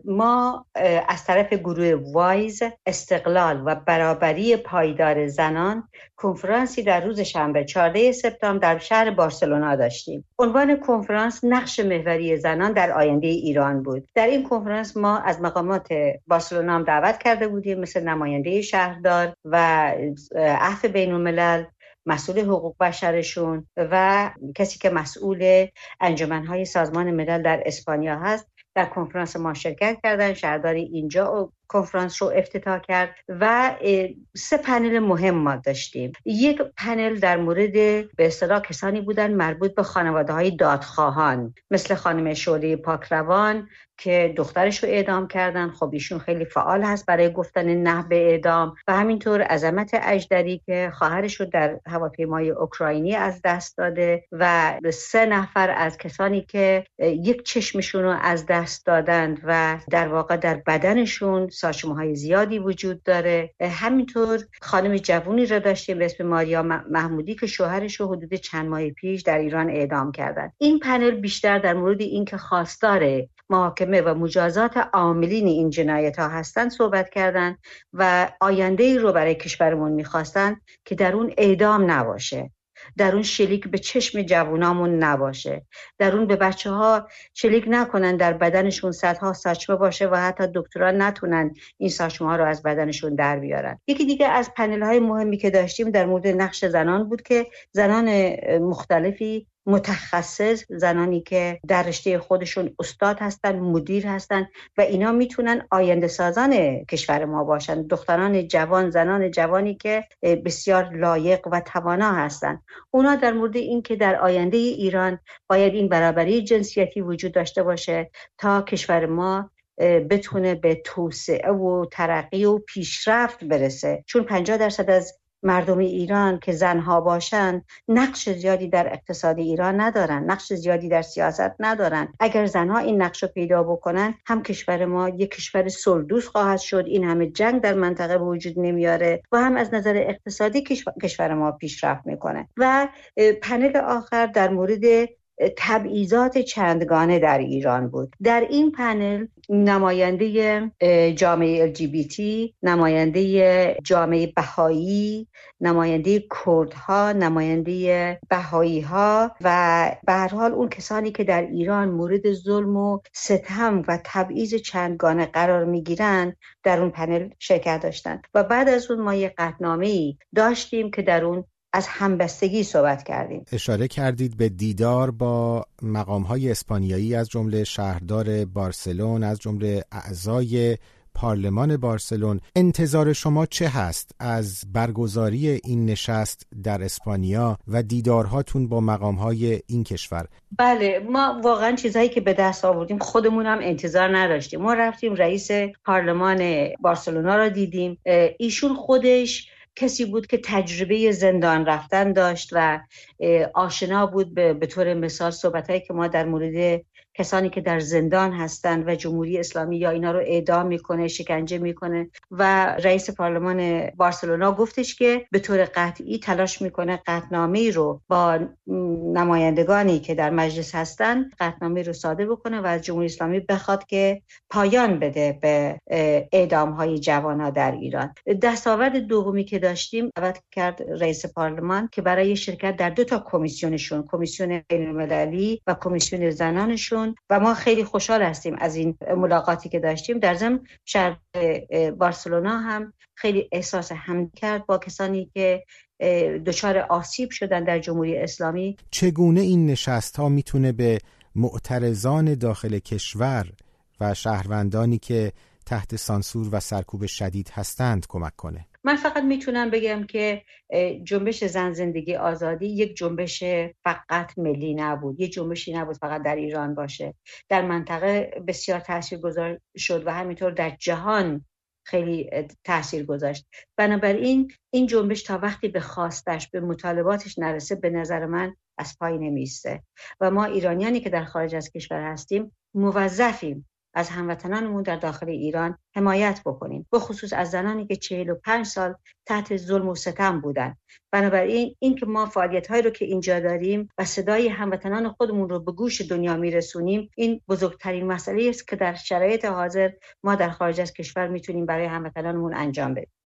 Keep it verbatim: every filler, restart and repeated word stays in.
ما از طرف گروه وایز استقلال و برابری پایدار زنان کنفرانسی در روز شنبه چهاردهم سپتامبر در شهر بارسلونا داشتیم. عنوان کنفرانس نقش محوری زنان در آینده ایران بود. در این کنفرانس ما از مقامات بارسلونا هم دعوت کرده بودیم، مثل نماینده شهردار و عهد بین الملل، مسئول حقوق بشرشون و کسی که مسئول انجمنهای سازمان ملل در اسپانیا هست در کنفرانس ما شرکت کردن. شهرداری اینجا کنفرانس رو افتتاح کرد و سه پنل مهم ما داشتیم. یک پنل در مورد به اصطلاح کسانی بودن مربوط به خانواده‌های دادخواهان، مثل خانم شعله پاکروان که دخترش رو اعدام کردن. خب ایشون خیلی فعال هست برای گفتن نه به اعدام، و همینطور عظمت اژدری که خواهرش رو در هواپیمای اوکراینی از دست داده، و سه نفر از کسانی که یک چشمشون رو از دست دادند و در واقع در بدنشون ساچمه‌های زیادی وجود داره. همینطور خانم جوونی را داشتیم به اسم ماریا محمودی که شوهرش رو حدود چند ماه پیش در ایران اعدام کردن. این پنل بیشتر در مورد این که خواستار محاکمه و مجازات عاملین این جنایت ها هستن صحبت کردن و آینده ای رو برای کشورمون میخواستن که در اون اعدام نباشه، در اون شلیک به چشم جوانامون نباشه، در اون به بچه ها شلیک نکنن در بدنشون صدها ساچمه باشه و حتی دکتران نتونن این ساچمه ها رو از بدنشون در بیارن. یکی دیگه از پنل های مهمی که داشتیم در مورد نقش زنان بود که زنان مختلفی متخصص، زنانی که در رشته خودشون استاد هستن، مدیر هستن و اینا میتونن آینده سازان کشور ما باشن. دختران جوان، زنان جوانی که بسیار لایق و توانا هستن. اونا در مورد این که در آینده ایران باید این برابری جنسیتی وجود داشته باشه تا کشور ما بتونه به توسعه و ترقی و پیشرفت برسه، چون پنجاه درصد از مردم ایران که زنها باشن نقش زیادی در اقتصاد ایران ندارن، نقش زیادی در سیاست ندارن. اگر زنها این نقش رو پیدا بکنن هم کشور ما یک کشور صلح‌دوست خواهد شد، این همه جنگ در منطقه وجود نمیاره، و هم از نظر اقتصادی کشور ما پیشرفت میکنه. و پنل آخر در مورد تبعیضات چندگانه در ایران بود. در این پنل نماینده جامعه ال جی بی تی، نماینده جامعه بهایی، نماینده کردها، نماینده بهایی‌ها و به هر حال اون کسانی که در ایران مورد ظلم و ستم و تبعیض چندگانه قرار میگیرن در اون پنل شرکت داشتن. و بعد از اون ما یک قطعنامه‌ای داشتیم که در اون از همبستگی صحبت کردیم. اشاره کردید به دیدار با مقام‌های اسپانیایی از جمله شهردار بارسلون، از جمله اعضای پارلمان بارسلون. انتظار شما چه هست از برگزاری این نشست در اسپانیا و دیدارهاتون با مقام‌های این کشور؟ بله، ما واقعا چیزایی که به دست آوردیم خودمون هم انتظار نداشتیم. ما رفتیم رئیس پارلمان بارسلونا را دیدیم. ایشون خودش کسی بود که تجربه زندان رفتن داشت و آشنا بود به, به طور مثال صحبتایی که ما در مورد کسانی که در زندان هستند و جمهوری اسلامی یا اینا رو اعدام میکنه، شکنجه میکنه. و رئیس پارلمان بارسلونا گفتش که به طور قطعی تلاش میکنه قطعنامه‌ای رو با نمایندگانی که در مجلس هستند قطعنامه‌ای رو صادر بکنه و از جمهوری اسلامی بخواد که پایان بده به اعدام‌های جوان‌ها در ایران. دستاورد دومی که داشتیم دعوت کرد رئیس پارلمان که برای شرکت در دو تا کمیسیونشون، کمیسیون بین‌المللی و کمیسیون زنانشون، و ما خیلی خوشحال هستیم از این ملاقاتی که داشتیم. در ضمن شهر بارسلونا هم خیلی احساس همدردی کرد با کسانی که دچار آسیب شدن در جمهوری اسلامی. چگونه این نشست‌ها میتونه به معترضان داخل کشور و شهروندانی که تحت سانسور و سرکوب شدید هستند کمک کنه؟ من فقط میتونم بگم که جنبش زن زندگی آزادی یک جنبش فقط ملی نبود، یک جنبشی نبود فقط در ایران باشه، در منطقه بسیار تاثیرگذار شد و همینطور در جهان خیلی تأثیر گذاشت. بنابراین این جنبش تا وقتی به خواستش، به مطالباتش نرسه، به نظر من از پای نمیسته و ما ایرانیانی که در خارج از کشور هستیم موظفیم از هموطنانمون در داخل ایران حمایت بکنیم، به خصوص از زنانی که چهل و پنج سال تحت ظلم و ستم بودن. بنابراین این که ما فعالیت‌هایی رو که اینجا داریم و صدای هموطنان خودمون رو به گوش دنیا میرسونیم، این بزرگترین مسئله است که در شرایط حاضر ما در خارج از کشور میتونیم برای هموطنانمون انجام بدیم.